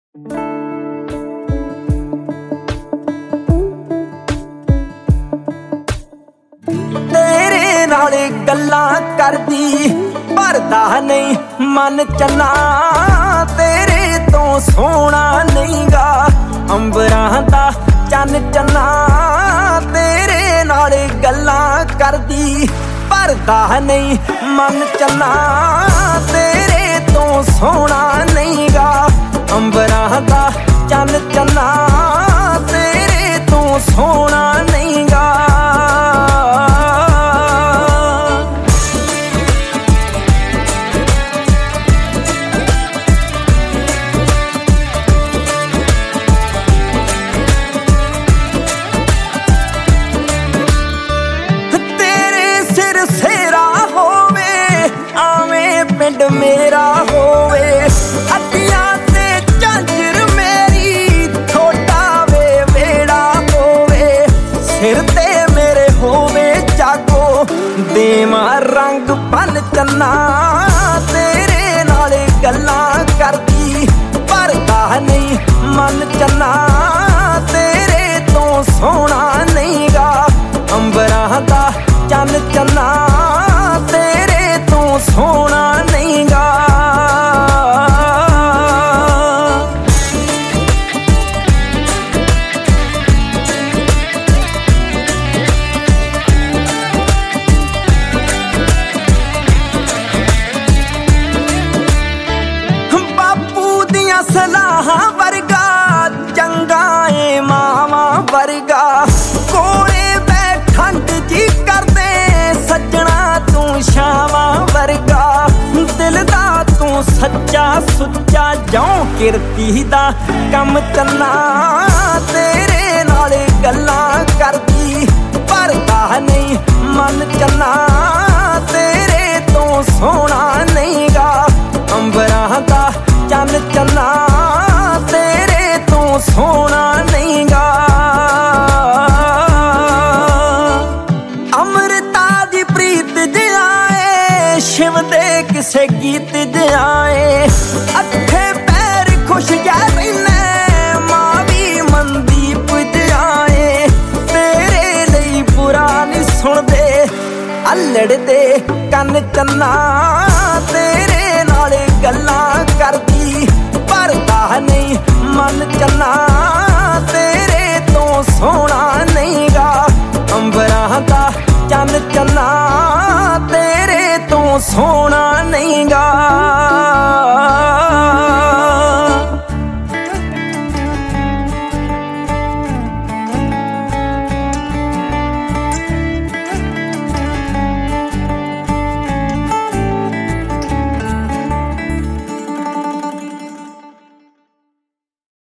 तेरे नाल गल्लां करदी भरदा नहीं मन चन्ना, तेरे तो सोहना नहीं गा अंबरां दा चन्न चन्ना। तेरे नाल गल्लां करदी भरदा नहीं मन चन्ना, तेरे तो सोहना नहीं गा अंबरां दा चन्न चन्ना। तेरे तो सोहना नहीं गा। मेरा होवे अतिया ते झांझर मेरी, छोटा वे वेड़ा होवे सिर ते मेरे होवे जागो देवा रंग पन चन्ना। तेरे नाल गल्लां करदी भरदा नहीं मन चन्ना, तेरे तो सोहना नहीं गा अंबरां दा चन्न चन्ना। तेरे तो सोहना नहीं गा। बापू दियां सलाहां वर्गा चंगा ए मावा वर्गा, कोले बैठंड जी करदे सजना तू शावा वर्गा। दिल दा तू सच्चा सुच्चा जौं किरती दा कम चन्ना। तेरे नाल गल्लां करदी भरदा नहीं मन चन्ना, तेरे तो सोहना नहीं गा अंबरां दा चन्न चन्ना। तेरे तो सोहना नहीं गा। अमृता दी प्रीत जियाए शिव दे किसे गीत जियाए, अठे पैर खुश जा रहीने मां भी मनदीप जियाए। तेरे लई बुरा नहीं सुनदे अल्लड़ दे कन चन्ना।